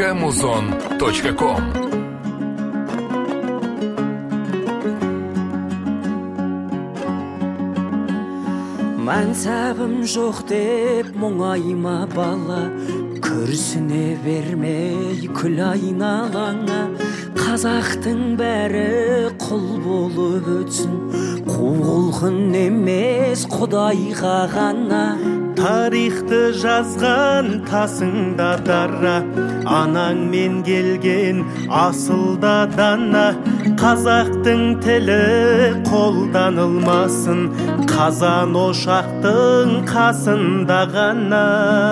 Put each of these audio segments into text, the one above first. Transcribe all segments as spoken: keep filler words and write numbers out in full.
кэмузон точка ком. Мансабым жоқ деп мұңайма бала, күрсіне бермей күл айналаңа. Қазақтың бәрі құл болып өтсін, құлқын емес Құдайға ғана. Тарихты жазған тасыңда дара, анаңмен келген асылда дана. Қазақтың тілі қолданылмасын, қазан ошақтың қасында ғана.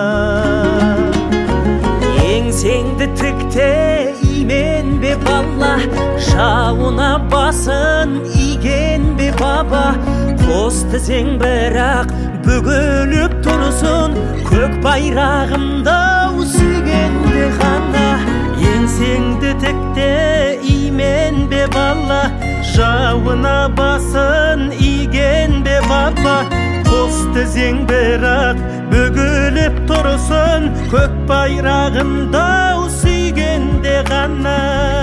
Еңсеңді тікте имен бе бала, жауына басын иген бе баба. Қос тізең бірақ бүгіліп тұрсын, көк байрағымды сүйгенде ғана. Еңсеңді тікте имен бе бала, жауына басын иген бе баба. Қос тізең бірақ бүгіліп тұрсын, көк байрағымды сүйгенде ғана.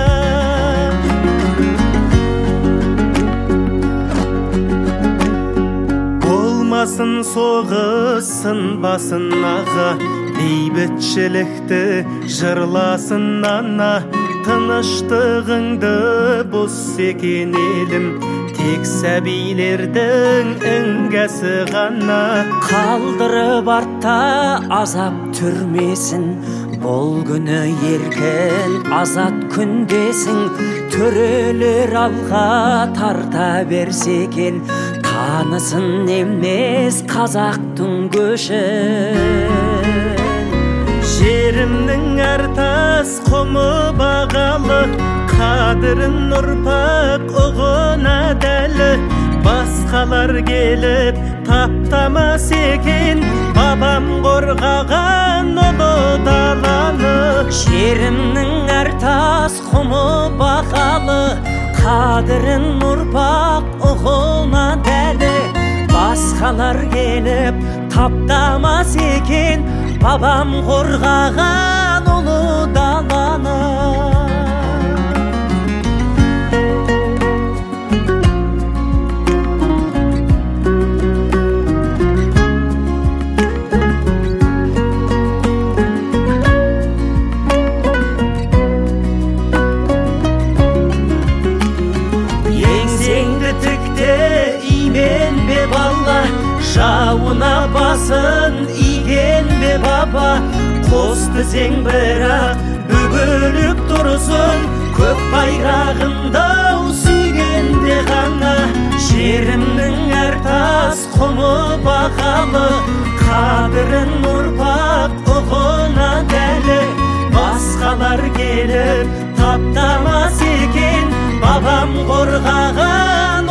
Болмасын соғысын басын аға, бейбітшілікті жырласын ана. Тыныштығыңды бұз екен елім, тек сәбилердің іңгәсі ғана. Қалдырып артта азап түрмесін, бұл күні еркін азат күндесің. Төрелер алға тарта берсе екен, танысын емес қазақтың көшін. Жерімнің әр тас құмы бағалы, қадірін ұрпақ ұғына дәлі. Басқалар келіп таптамас екен, бабам қорғаған ұлы даланы. Жерімнің әр тас құмы бағалы, қадірін ұрпақ ұғына дәлі. Басқалар келіп таптамас екен, бабам қорғаған ұлы даланы. Еңсеңді тікте имен бе бала, жауына басын иген бе баба. Қос тізең бірақ бүгіліп тұрсын, көк байрағымды сүйгенде ғана. Жерімнің әр тас құмы бағалы, қадірін ұрпақ ұғына дәлі. Басқалар келіп таптамас екен, бабам қорғаған